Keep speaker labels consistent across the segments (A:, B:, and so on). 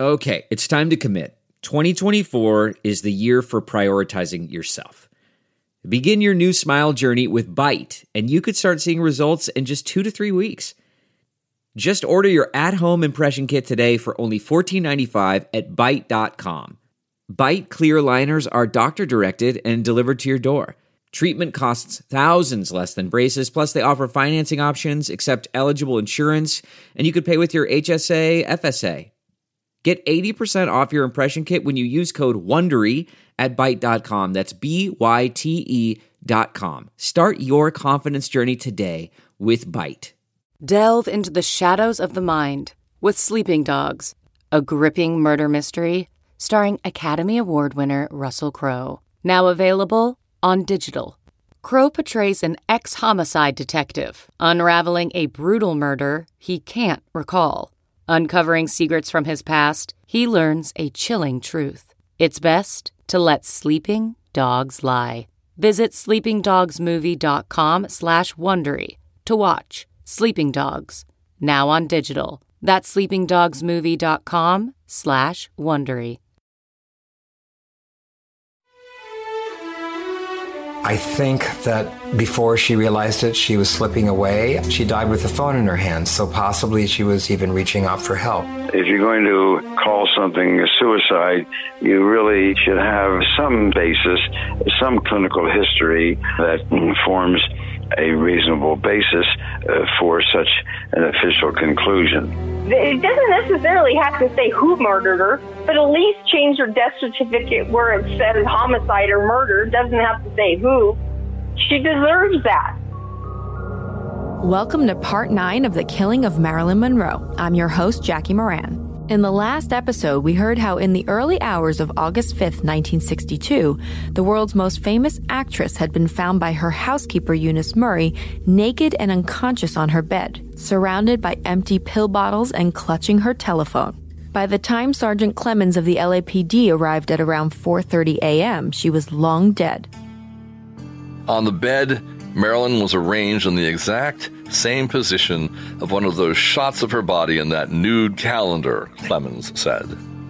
A: Okay, it's time to commit. 2024 is the year for prioritizing yourself. Begin your new smile journey with Byte, and you could start seeing results in just 2 to 3 weeks. Just order your at-home impression kit today for only $14.95 at Byte.com. Byte clear liners are doctor-directed and delivered to your door. Treatment costs thousands less than braces, plus they offer financing options, accept eligible insurance, and you could pay with your HSA, FSA. Get 80% off your impression kit when you use code WONDERY at Byte.com. That's BYTE.com. Start your confidence journey today with Byte.
B: Delve into the shadows of the mind with Sleeping Dogs, a gripping murder mystery starring Academy Award winner Russell Crowe. Now available on digital. Crowe portrays an ex-homicide detective unraveling a brutal murder he can't recall. Uncovering secrets from his past, he learns a chilling truth. It's best to let sleeping dogs lie. Visit sleepingdogsmovie.com/Wondery to watch Sleeping Dogs, now on digital. That's sleepingdogsmovie.com/Wondery.
C: I think that before she realized it, she was slipping away. She died with the phone in her hand, so possibly she was even reaching out for help.
D: If you're going to call something a suicide, you really should have some basis, some clinical history that forms a reasonable basis for such an official conclusion.
E: It doesn't necessarily have to say who murdered her, but at least change her death certificate where it says homicide or murder. It doesn't have to say who. She deserves that.
F: Welcome to Part 9 of The Killing of Marilyn Monroe. I'm your host, Jackie Moran. In the last episode, we heard how in the early hours of August 5th, 1962, the world's most famous actress had been found by her housekeeper, Eunice Murray, naked and unconscious on her bed, surrounded by empty pill bottles and clutching her telephone. By the time Sergeant Clemens of the LAPD arrived at around 4:30 a.m., she was long dead.
G: On the bed, Marilyn was arranged in the exact same position of one of those shots of her body in that nude calendar, Clemens said.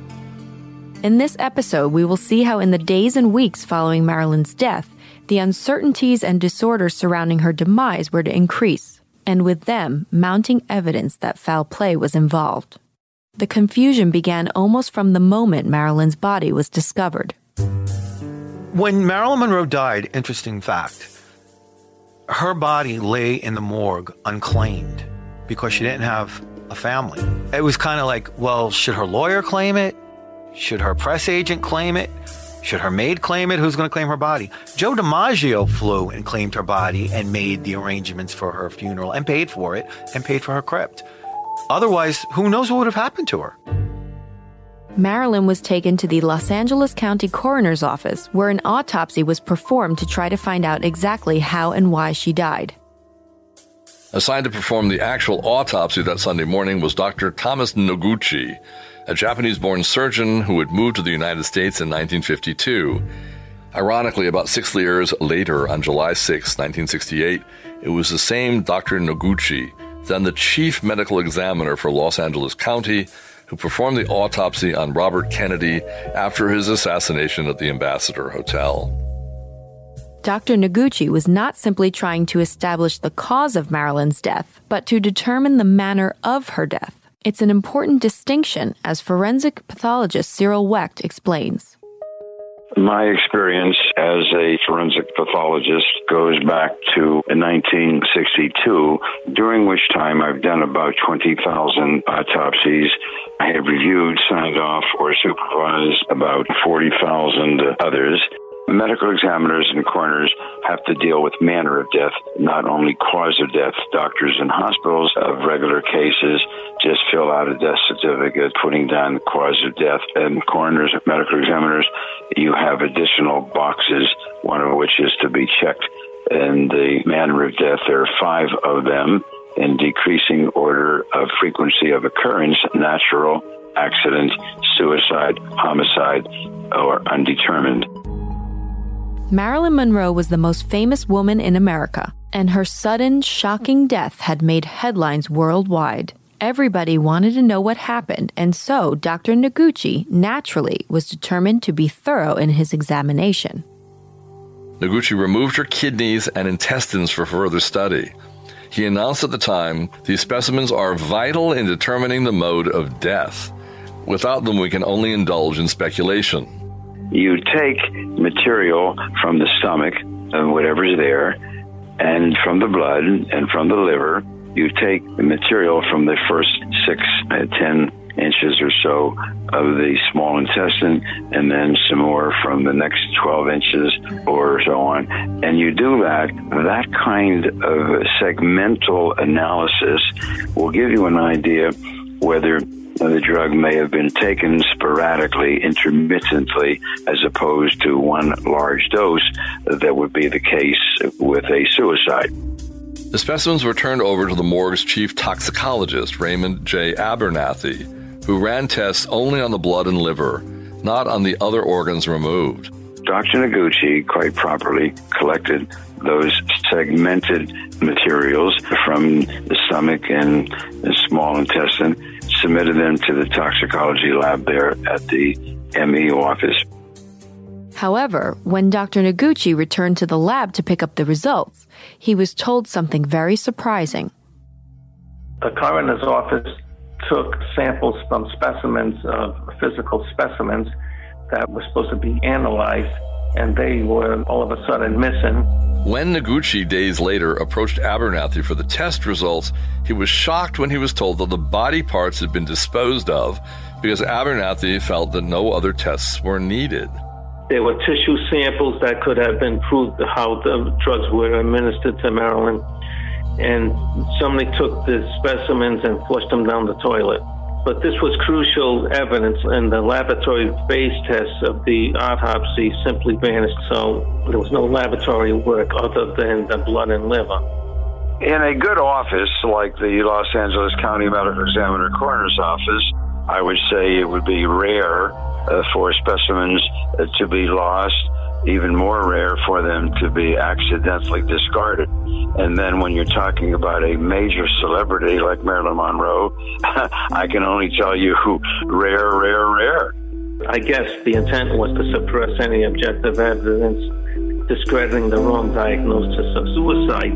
F: In this episode, we will see how in the days and weeks following Marilyn's death, the uncertainties and disorders surrounding her demise were to increase, and with them, mounting evidence that foul play was involved. The confusion began almost from the moment Marilyn's body was discovered.
H: When Marilyn Monroe died, interesting fact, her body lay in the morgue unclaimed because she didn't have a family. It was kind of like, well, should her lawyer claim it? Should her press agent claim it? Should her maid claim it? Who's going to claim her body? Joe DiMaggio flew and claimed her body and made the arrangements for her funeral and paid for it and paid for her crypt. Otherwise, who knows what would have happened to her?
F: Marilyn was taken to the Los Angeles County Coroner's Office, where an autopsy was performed to try to find out exactly how and why she died.
G: Assigned to perform the actual autopsy that Sunday morning was Dr. Thomas Noguchi, a Japanese-born surgeon who had moved to the United States in 1952. Ironically, about 6 years later, on July 6, 1968, it was the same Dr. Noguchi, then the chief medical examiner for Los Angeles County, who performed the autopsy on Robert Kennedy after his assassination at the Ambassador Hotel.
F: Dr. Noguchi was not simply trying to establish the cause of Marilyn's death, but to determine the manner of her death. It's an important distinction, as forensic pathologist Cyril Wecht explains.
D: My experience as a forensic pathologist goes back to 1962, during which time I've done about 20,000 autopsies. I have reviewed, signed off, or supervised about 40,000 others. Medical examiners and coroners have to deal with manner of death, not only cause of death. Doctors in hospitals of regular cases just fill out a death certificate putting down the cause of death. And coroners, medical examiners, you have additional boxes, one of which is to be checked. In the manner of death, there are 5 of them in decreasing order of frequency of occurrence: natural, accident, suicide, homicide, or undetermined.
F: Marilyn Monroe was the most famous woman in America, and her sudden, shocking death had made headlines worldwide. Everybody wanted to know what happened, and so Dr. Noguchi naturally was determined to be thorough in his examination.
G: Noguchi removed her kidneys and intestines for further study. He announced at the time, "These specimens are vital in determining the mode of death. Without them, we can only indulge in speculation."
D: You take material from the stomach, and whatever's there, and from the blood and from the liver. You take the material from the first 6 to 10 inches or so of the small intestine, and then some more from the next 12 inches or so on. And you do that. That kind of segmental analysis will give you an idea whether the drug may have been taken sporadically, intermittently, as opposed to one large dose. That would be the case with a suicide.
G: The specimens were turned over to the morgue's chief toxicologist, Raymond J. Abernathy, who ran tests only on the blood and liver, not on the other organs removed.
D: Dr. Noguchi quite properly collected those segmented materials from the stomach and the small intestine, submitted them to the toxicology lab there at the ME office.
F: However, when Dr. Noguchi returned to the lab to pick up the results, he was told something very surprising.
I: The coroner's office took samples from specimens of physical specimens that were supposed to be analyzed, and they were all of a sudden missing.
G: When Noguchi days later approached Abernathy for the test results, he was shocked when he was told that the body parts had been disposed of because Abernathy felt that no other tests were needed.
I: There were tissue samples that could have been proved how the drugs were administered to Marilyn, and somebody took the specimens and flushed them down the toilet. But this was crucial evidence, and the laboratory phase tests of the autopsy simply vanished, so there was no laboratory work other than the blood and liver.
D: In a good office like the Los Angeles County Medical Examiner Coroner's Office, I would say it would be rare for specimens to be lost, even more rare for them to be accidentally discarded. And then when you're talking about a major celebrity like Marilyn Monroe, I can only tell you rare.
I: I guess the intent was to suppress any objective evidence discrediting the wrong diagnosis of suicide.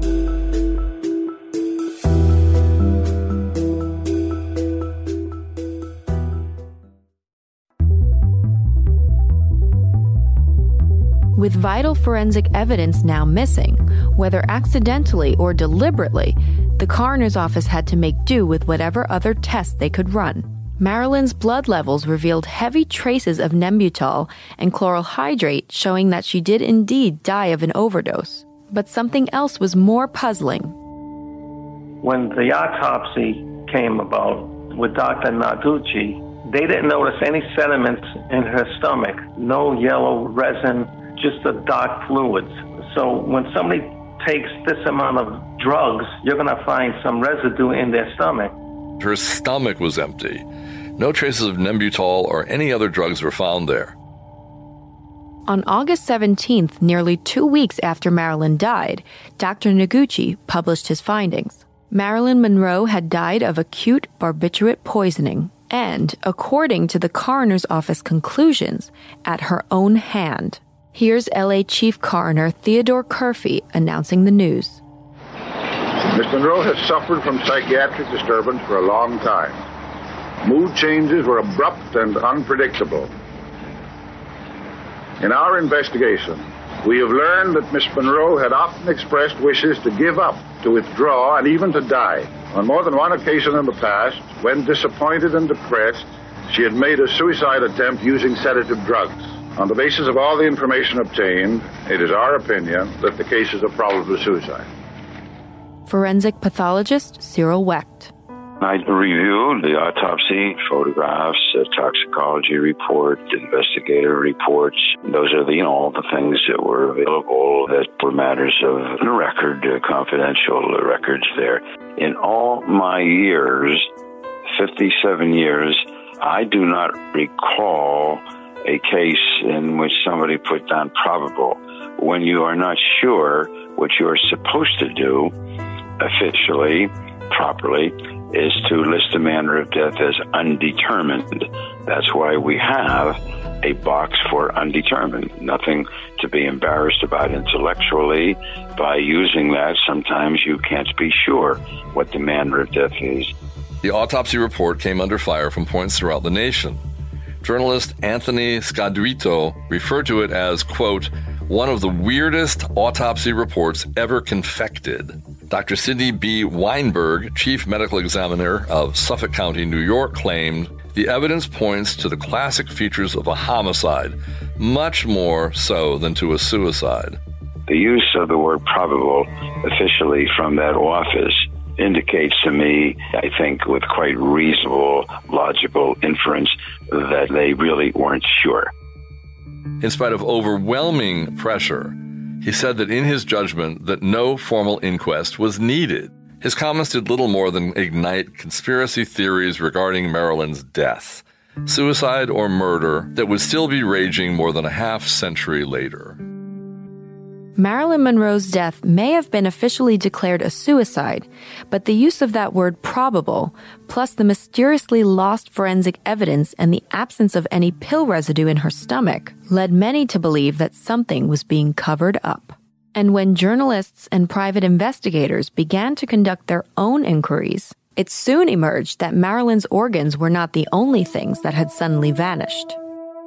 F: With vital forensic evidence now missing, whether accidentally or deliberately, the coroner's office had to make do with whatever other tests they could run. Marilyn's blood levels revealed heavy traces of Nembutal and chloral hydrate, showing that she did indeed die of an overdose. But something else was more puzzling.
I: When the autopsy came about with Dr. Noguchi, they didn't notice any sediments in her stomach, no yellow resin, just the dark fluids. So when somebody takes this amount of drugs, you're going to find some residue in their stomach.
G: Her stomach was empty. No traces of Nembutal or any other drugs were found there.
F: On August 17th, nearly 2 weeks after Marilyn died, Dr. Noguchi published his findings. Marilyn Monroe had died of acute barbiturate poisoning and, according to the coroner's office conclusions, at her own hand. Here's LA Chief Coroner Theodore Curfey announcing the news.
J: Miss Monroe has suffered from psychiatric disturbance for a long time. Mood changes were abrupt and unpredictable. In our investigation, we have learned that Miss Monroe had often expressed wishes to give up, to withdraw, and even to die. On more than one occasion in the past, when disappointed and depressed, she had made a suicide attempt using sedative drugs. On the basis of all the information obtained, it is our opinion that the case is a probable suicide.
F: Forensic pathologist Cyril Wecht.
D: I reviewed the autopsy, photographs, toxicology report, investigator reports. Those are all the things that were available that were matters of record, confidential records there. In all my years, 57 years, I do not recall a case in which somebody put down probable. When you are not sure what you are supposed to do officially, properly, is to list the manner of death as undetermined. That's why we have a box for undetermined. Nothing to be embarrassed about intellectually. By using that, sometimes you can't be sure what the manner of death is.
G: The autopsy report came under fire from points throughout the nation. Journalist Anthony Scaduito referred to it as, quote, one of the weirdest autopsy reports ever confected. Dr. Sidney B. Weinberg, chief medical examiner of Suffolk County, New York, claimed the evidence points to the classic features of a homicide, much more so than to a suicide.
D: The use of the word probable officially from that office indicates to me, I think, with quite reasonable, logical inference, that they really weren't sure.
G: In spite of overwhelming pressure, he said that in his judgment that no formal inquest was needed. His comments did little more than ignite conspiracy theories regarding Marilyn's death, suicide or murder that would still be raging more than a half-century later.
F: Marilyn Monroe's death may have been officially declared a suicide, but the use of that word probable, plus the mysteriously lost forensic evidence and the absence of any pill residue in her stomach, led many to believe that something was being covered up. And when journalists and private investigators began to conduct their own inquiries, it soon emerged that Marilyn's organs were not the only things that had suddenly vanished.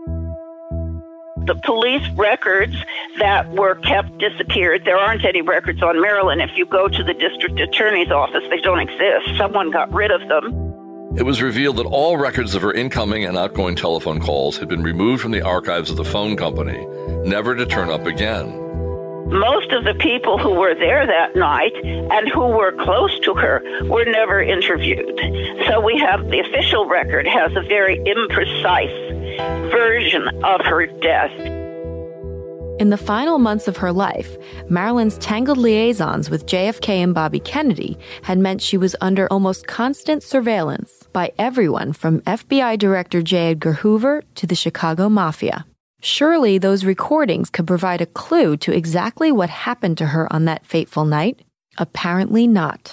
K: The police records that were kept disappeared. There aren't any records on Marilyn. If you go to the district attorney's office, they don't exist. Someone got rid of them.
G: It was revealed that all records of her incoming and outgoing telephone calls had been removed from the archives of the phone company, never to turn up again.
K: Most of the people who were there that night and who were close to her were never interviewed. So we have the official record has a very imprecise version of her death.
F: In the final months of her life, Marilyn's tangled liaisons with JFK and Bobby Kennedy had meant she was under almost constant surveillance by everyone from FBI Director J. Edgar Hoover to the Chicago Mafia. Surely those recordings could provide a clue to exactly what happened to her on that fateful night? Apparently not.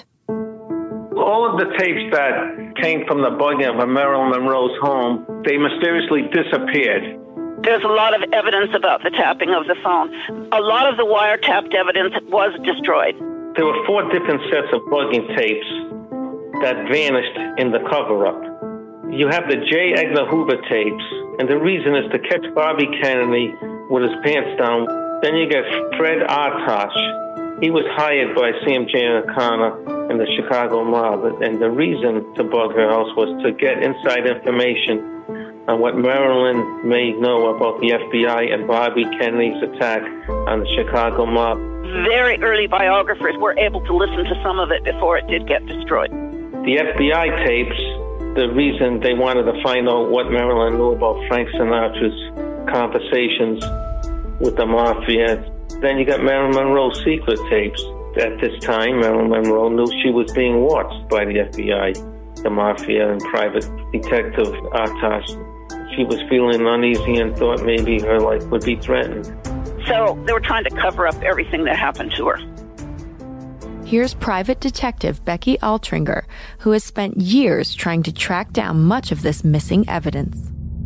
I: All of the tapes that came from the bugging of Marilyn Monroe's home, they mysteriously disappeared.
K: There's a lot of evidence about the tapping of the phone. A lot of the wiretapped evidence was destroyed.
I: There were 4 different sets of bugging tapes that vanished in the cover-up. You have the J. Edgar Hoover tapes, and the reason is to catch Bobby Kennedy with his pants down. Then you get Fred Artash. He was hired by Sam Giancana and the Chicago mob, and the reason to bug her house was to get inside information on what Marilyn may know about the FBI and Bobby Kennedy's attack on the Chicago mob.
K: Very early biographers were able to listen to some of it before it did get destroyed.
I: The FBI tapes, the reason they wanted to find out what Marilyn knew about Frank Sinatra's conversations with the mafia. Then you got Marilyn Monroe's secret tapes. At this time, Marilyn Monroe knew she was being watched by the FBI, the mafia, and private detective Artash. She was feeling uneasy and thought maybe her life would be threatened.
K: So they were trying to cover up everything that happened to her.
F: Here's private detective Becky Altringer, who has spent years trying to track down much of this missing evidence.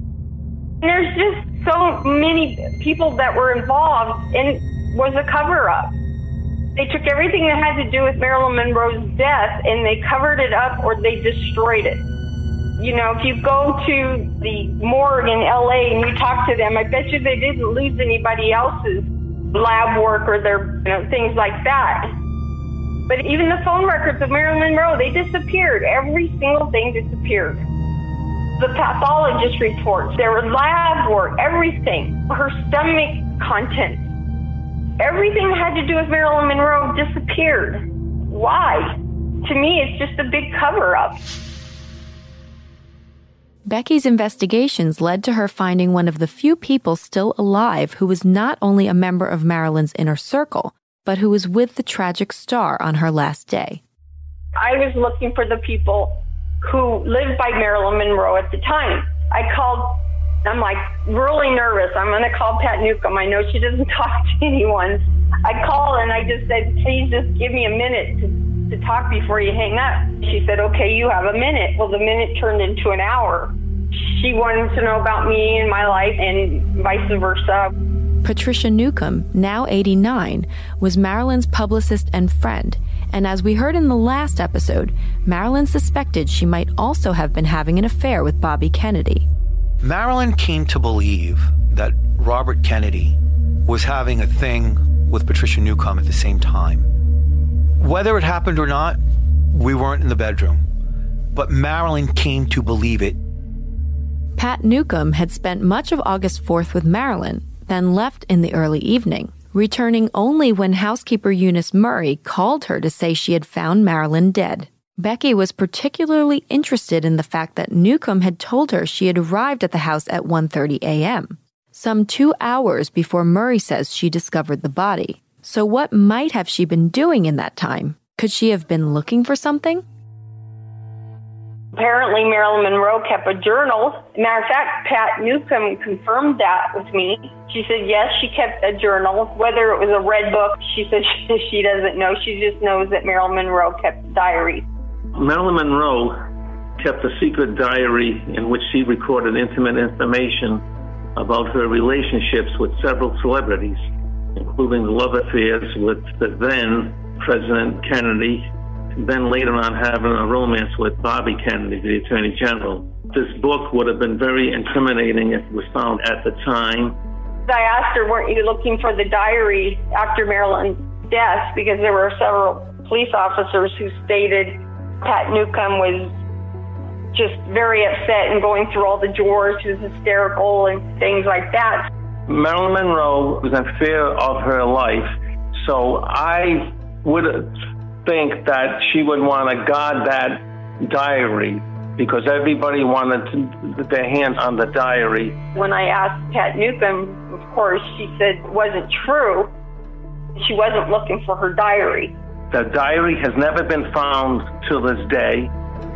E: There's just so many people that were involved, and it was a cover-up. They took everything that had to do with Marilyn Monroe's death, and they covered it up or they destroyed it. You know, if you go to the morgue in L.A. and you talk to them, I bet you they didn't lose anybody else's lab work or their things like that. But even the phone records of Marilyn Monroe, they disappeared. Every single thing disappeared. The pathologist reports, their lab work, everything, her stomach contents, everything that had to do with Marilyn Monroe disappeared. Why? To me, it's just a big cover-up.
F: Becky's investigations led to her finding one of the few people still alive who was not only a member of Marilyn's inner circle, but who was with the tragic star on her last day.
E: I was looking for the people who lived by Marilyn Monroe at the time. I called, I'm like really nervous. I'm going to call Pat Newcomb. I know she doesn't talk to anyone. I called and I just said, please just give me a minute to to talk before you hang up. She said, okay, you have a minute. Well, the minute turned into an hour. She wanted to know about me and my life and vice versa.
F: Patricia Newcomb, now 89, was Marilyn's publicist and friend. And as we heard in the last episode, Marilyn suspected she might also have been having an affair with Bobby Kennedy.
H: Marilyn came to believe that Robert Kennedy was having a thing with Patricia Newcomb at the same time. Whether it happened or not, we weren't in the bedroom. But Marilyn came to believe it.
F: Pat Newcomb had spent much of August 4th with Marilyn, then left in the early evening, returning only when housekeeper Eunice Murray called her to say she had found Marilyn dead. Becky was particularly interested in the fact that Newcomb had told her she had arrived at the house at 1:30 a.m., some 2 hours before Murray says she discovered the body. So what might have she been doing in that time? Could she have been looking for something?
E: Apparently, Marilyn Monroe kept a journal. Matter of fact, Pat Newcomb confirmed that with me. She said, yes, she kept a journal. Whether it was a red book, she said she doesn't know. She just knows that Marilyn Monroe kept a diary.
I: Marilyn Monroe kept a secret diary in which she recorded intimate information about her relationships with several celebrities, including the love affairs with the then President Kennedy, then later on having a romance with Bobby Kennedy, the Attorney General. This book would have been very incriminating if it was found at the time.
E: I asked her, weren't you looking for the diary after Marilyn's death? Because there were several police officers who stated Pat Newcomb was just very upset and going through all the drawers. She was hysterical and things like that.
I: Marilyn Monroe was in fear of her life, so I would think that she would want to guard that diary because everybody wanted their hands on the diary.
E: When I asked Pat Newcomb, of course, she said it wasn't true. She wasn't looking for her diary.
I: The diary has never been found till this day.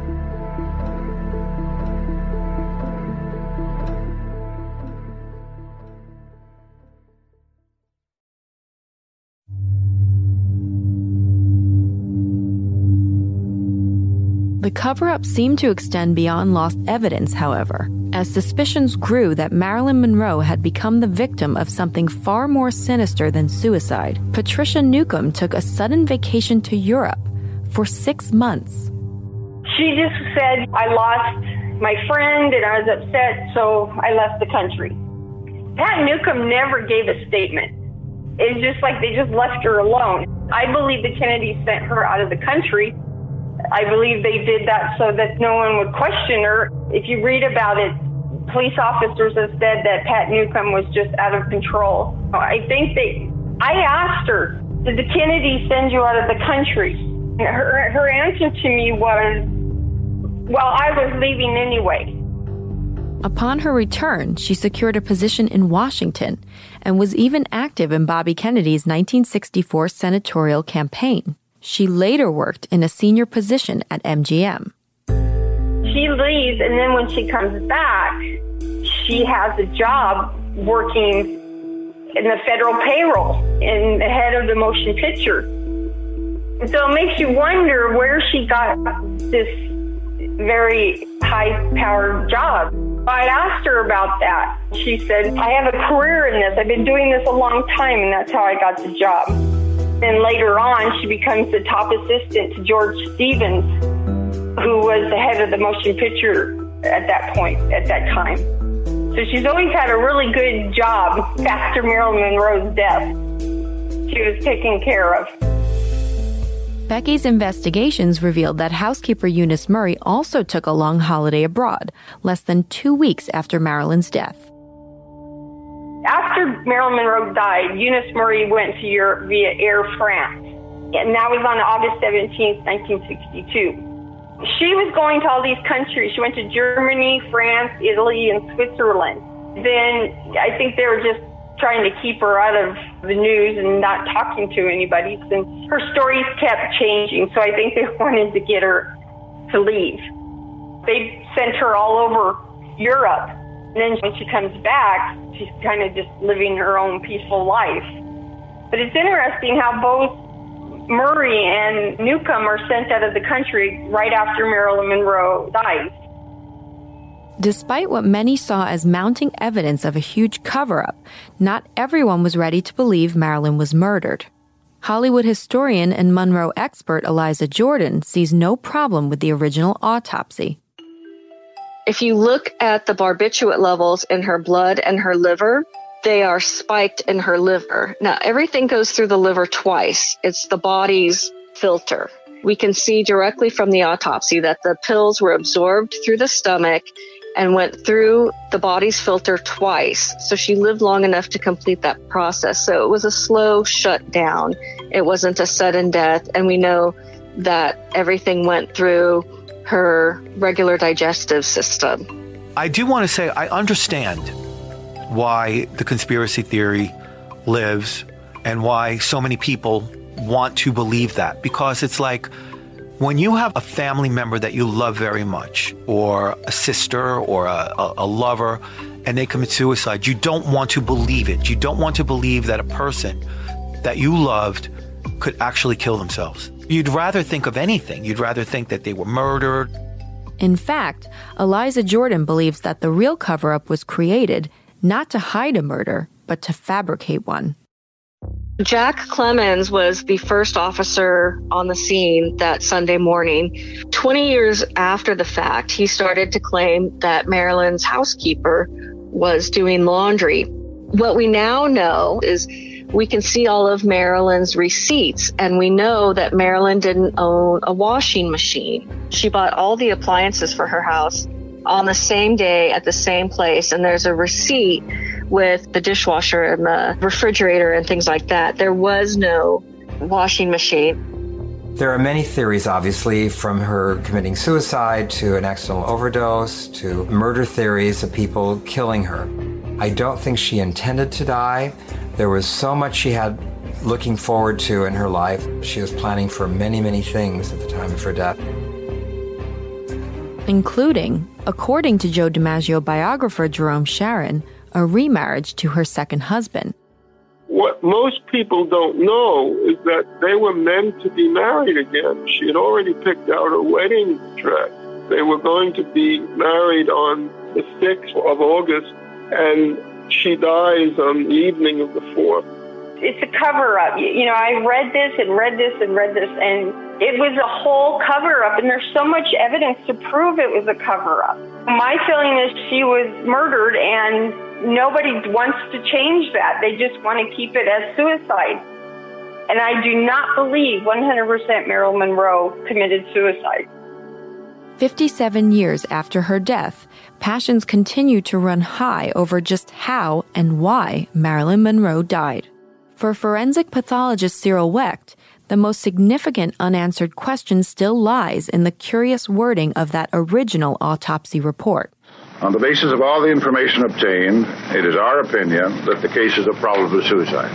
F: The cover-up seemed to extend beyond lost evidence, however, as suspicions grew that Marilyn Monroe had become the victim of something far more sinister than suicide. Patricia Newcomb took a sudden vacation to Europe for 6 months.
E: She just said, I lost my friend and I was upset, so I left the country. Pat Newcomb never gave a statement. It's just like they just left her alone. I believe the Kennedys sent her out of the country. I believe they did that so that no one would question her. If you read about it, police officers have said that Pat Newcomb was just out of control. I asked her, did the Kennedys send you out of the country? Her answer to me was, well, I was leaving anyway.
F: Upon her return, she secured a position in Washington and was even active in Bobby Kennedy's 1964 senatorial campaign. She later worked in a senior position at MGM.
E: She leaves, and then when she comes back, she has a job working in the federal payroll and the head of the motion picture. And so it makes you wonder where she got this very high-powered job. I asked her about that. She said, I have a career in this. I've been doing this a long time, and that's how I got the job. And later on, she becomes the top assistant to George Stevens, who was the head of the motion picture at that time. So she's always had a really good job after Marilyn Monroe's death. She was taken care of.
F: Becky's investigations revealed that housekeeper Eunice Murray also took a long holiday abroad, less than 2 weeks after Marilyn's death.
E: After Marilyn Monroe died, Eunice Murray went to Europe via Air France, and that was on August 17, 1962. She was going to all these countries. She went to Germany, France, Italy, and Switzerland. Then I think they were just trying to keep her out of the news and not talking to anybody, since her stories kept changing, so I think they wanted to get her to leave. They sent her all over Europe. And then when she comes back, she's kind of just living her own peaceful life. But it's interesting how both Murray and Newcomb are sent out of the country right after Marilyn Monroe dies.
F: Despite what many saw as mounting evidence of a huge cover-up, not everyone was ready to believe Marilyn was murdered. Hollywood historian and Monroe expert Eliza Jordan sees no problem with the original autopsy.
L: If you look at the barbiturate levels in her blood and her liver, they are spiked in her liver. Now, everything goes through the liver twice. It's the body's filter. We can see directly from the autopsy that the pills were absorbed through the stomach and went through the body's filter twice. So she lived long enough to complete that process. So it was a slow shutdown. It wasn't a sudden death. And we know that everything went through her regular digestive system.
H: I do want to say I understand why the conspiracy theory lives and why so many people want to believe that, because it's like when you have a family member that you love very much, or a sister or a lover, and they commit suicide, you don't want to believe it. You don't want to believe that a person that you loved could actually kill themselves. You'd rather think of anything. You'd rather think that they were murdered.
F: In fact, Eliza Jordan believes that the real cover-up was created not to hide a murder, but to fabricate one.
L: Jack Clemens was the first officer on the scene that Sunday morning. 20 years after the fact, he started to claim that Marilyn's housekeeper was doing laundry. What we now know is we can see all of Marilyn's receipts, and we know that Marilyn didn't own a washing machine. She bought all the appliances for her house on the same day at the same place, and there's a receipt with the dishwasher and the refrigerator and things like that. There was no washing machine.
C: There are many theories, obviously, from her committing suicide to an accidental overdose to murder theories of people killing her. I don't think she intended to die. There was so much she had looking forward to in her life. She was planning for many, many things at the time of her death.
F: Including, according to Joe DiMaggio biographer Jerome Sharon, a remarriage to her second husband.
M: What most people don't know is that they were meant to be married again. She had already picked out her wedding dress. They were going to be married on the 6th of August, and she dies on the evening of the 4th.
E: It's a cover-up. You know, I read this, and it was a whole cover-up, and there's so much evidence to prove it was a cover-up. My feeling is she was murdered, and nobody wants to change that. They just want to keep it as suicide. And I do not believe 100% Marilyn Monroe committed suicide.
F: 57 years after her death, passions continue to run high over just how and why Marilyn Monroe died. For forensic pathologist Cyril Wecht, the most significant unanswered question still lies in the curious wording of that original autopsy report.
J: On the basis of all the information obtained, it is our opinion that the case is a probable suicide.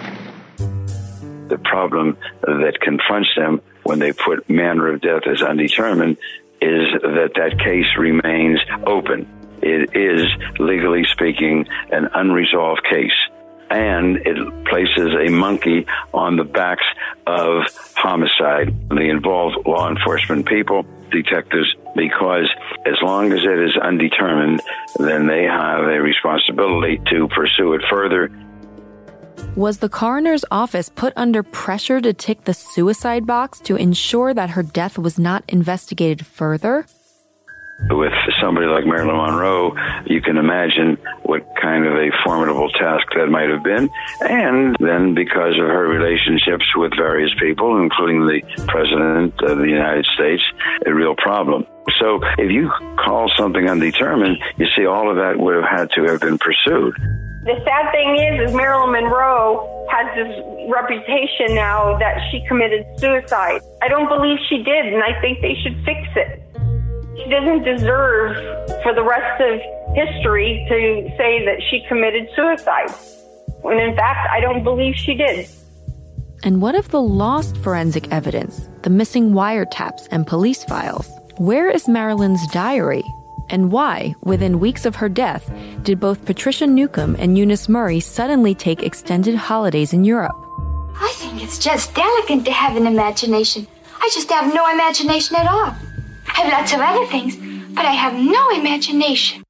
D: The problem that confronts them when they put manner of death as undetermined is that that case remains open. It is, legally speaking, an unresolved case. And it places a monkey on the backs of homicide, the involved law enforcement people, detectives, because as long as it is undetermined, then they have a responsibility to pursue it further.
F: Was the coroner's office put under pressure to tick the suicide box to ensure that her death was not investigated further?
D: With somebody like Marilyn Monroe, you can imagine what kind of a formidable task that might have been. And then because of her relationships with various people, including the President of the United States, a real problem. So if you call something undetermined, you see all of that would have had to have been pursued.
E: The sad thing is Marilyn Monroe has this reputation now that she committed suicide. I don't believe she did, and I think they should fix it. She doesn't deserve, for the rest of history, to say that she committed suicide. When in fact, I don't believe she did.
F: And what of the lost forensic evidence, the missing wiretaps and police files? Where is Marilyn's diary? And why, within weeks of her death, did both Patricia Newcomb and Eunice Murray suddenly take extended holidays in Europe?
N: I think think it's just delicate to have an imagination. I just have no imagination at all. I have lots of other things, but I have no imagination.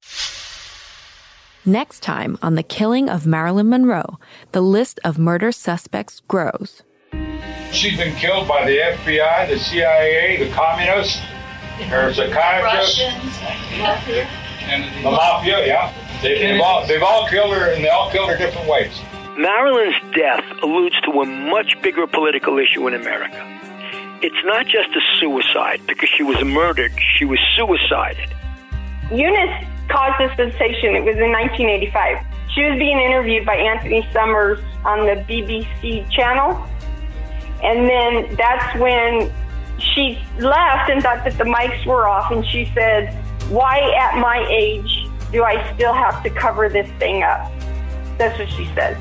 F: Next time on The Killing of Marilyn Monroe, the list of murder suspects grows.
O: She's been killed by the FBI, the CIA, the communists, her psychiatrists, and the mafia, yeah. They've all killed her, and they all killed her different ways.
P: Marilyn's death alludes to a much bigger political issue in America. It's not just a suicide because she was murdered, she was suicided.
E: Eunice caused a sensation. It was in 1985. She was being interviewed by Anthony Summers on the BBC channel. And then that's when she left and thought that the mics were off. And she said, "Why at my age do I still have to cover this thing up?" That's what she said.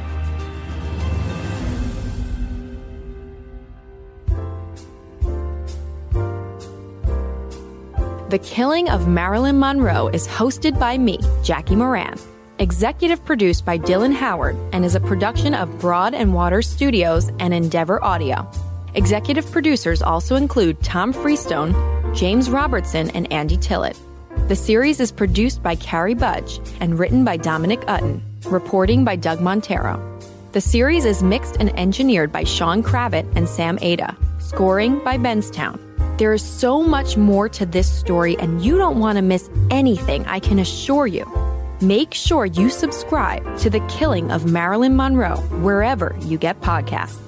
F: The Killing of Marilyn Monroe is hosted by me, Jackie Moran, executive produced by Dylan Howard, and is a production of Broad and Water Studios and Endeavor Audio. Executive producers also include Tom Freestone, James Robertson, and Andy Tillett. The series is produced by Carrie Budge and written by Dominic Utton, reporting by Doug Montero. The series is mixed and engineered by Sean Kravitz and Sam Ada, scoring by Benstown. There is so much more to this story, and you don't want to miss anything, I can assure you. Make sure you subscribe to The Killing of Marilyn Monroe wherever you get podcasts.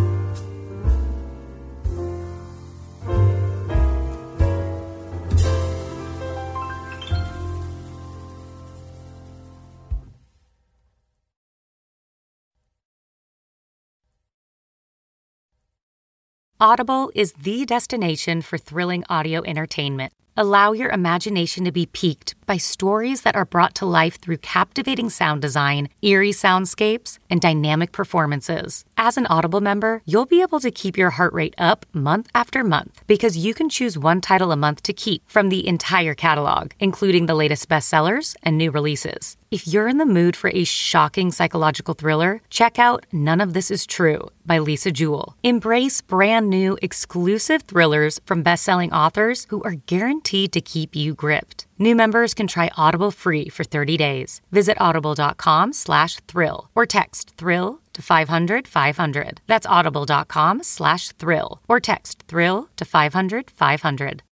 Q: Audible is the destination for thrilling audio entertainment. Allow your imagination to be piqued by stories that are brought to life through captivating sound design, eerie soundscapes, and dynamic performances. As an Audible member, you'll be able to keep your heart rate up month after month because you can choose one title a month to keep from the entire catalog, including the latest bestsellers and new releases. If you're in the mood for a shocking psychological thriller, check out None of This Is True by Lisa Jewell. Embrace brand new exclusive thrillers from best-selling authors who are guaranteed to keep you gripped. New members can try Audible free for 30 days. Visit audible.com/thrill or text thrill to 500-500. That's audible.com/thrill or text thrill to 500-500.